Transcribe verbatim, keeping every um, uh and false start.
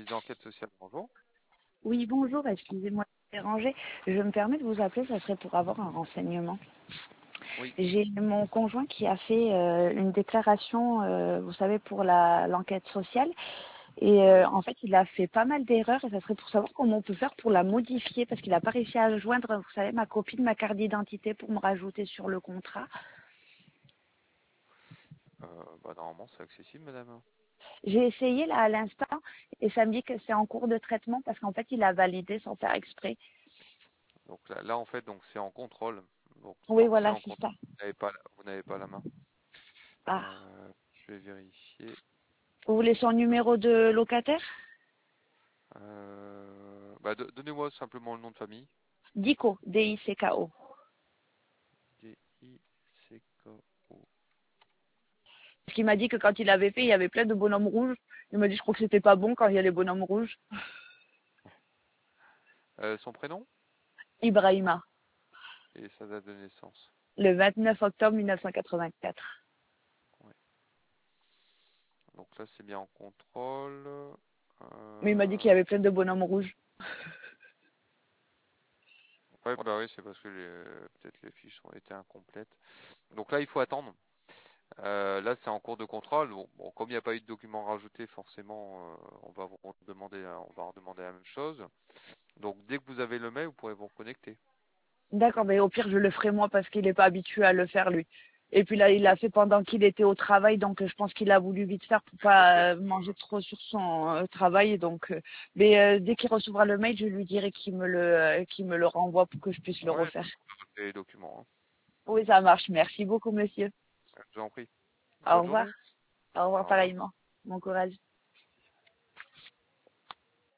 service d'enquête sociale, bonjour. Oui, bonjour, excusez-moi de vous déranger. Je me permets de vous appeler, ça serait pour avoir un renseignement. Oui. J'ai mon conjoint qui a fait euh, une déclaration, euh, vous savez, pour la l'enquête sociale. Et euh, Oui. en fait, il a fait pas mal d'erreurs et ça serait pour savoir comment on peut faire pour la modifier parce qu'il n'a pas réussi à joindre, vous savez, ma copie de ma carte d'identité pour me rajouter sur le contrat. Euh, bah, normalement, c'est accessible, madame. J'ai essayé là à l'instant et ça me dit que c'est en cours de traitement parce qu'en fait, il a validé sans faire exprès. Donc là, là, en fait, donc c'est en contrôle. Donc Oui, tant que c'est voilà, en c'est contrôle, ça. vous n'avez pas, la- vous n'avez pas la main. Ah, Euh, je vais vérifier. vous voulez son numéro de locataire? Euh, bah, do- donnez-moi simplement le nom de famille. Dico, D I C K O. D I C K O. Parce qu'il m'a dit que quand il avait fait, il y avait plein de bonhommes rouges. Il m'a dit, je crois que c'était pas bon quand il y a les bonhommes rouges. Euh, son prénom Ibrahima, et sa date de naissance. le vingt-neuf octobre mille neuf cent quatre-vingt-quatre. Ouais. Donc là, c'est bien en contrôle. Mais il m'a dit qu'il y Euh, avait plein de bonhommes rouges. Ouais, bah oui, c'est parce que les- peut-être les fiches ont été incomplètes. Donc là, il faut attendre. Euh, là, c'est en cours de contrôle. Bon, bon, comme il n'y a pas eu de documents rajoutés, forcément, euh, on va vous demander, on va redemander la même chose. Donc, dès que vous avez le mail, vous pourrez vous reconnecter. D'accord, mais au pire, je le ferai moi parce qu'il n'est pas habitué à le faire, lui. Et puis là, il l'a fait pendant qu'il était au travail, donc je pense qu'il a voulu vite faire pour Ok. pas euh, manger trop sur son euh, travail. Donc, euh, mais euh, dès qu'il recevra le mail, je lui dirai qu'il me le, euh, qu'il me le renvoie pour que je puisse le Ouais, refaire. les documents. Hein. Oui, ça marche. Merci beaucoup, monsieur. Je vous en prie. Au Bonne revoir. journée. Au revoir Au revoir. pareillement. Bon courage.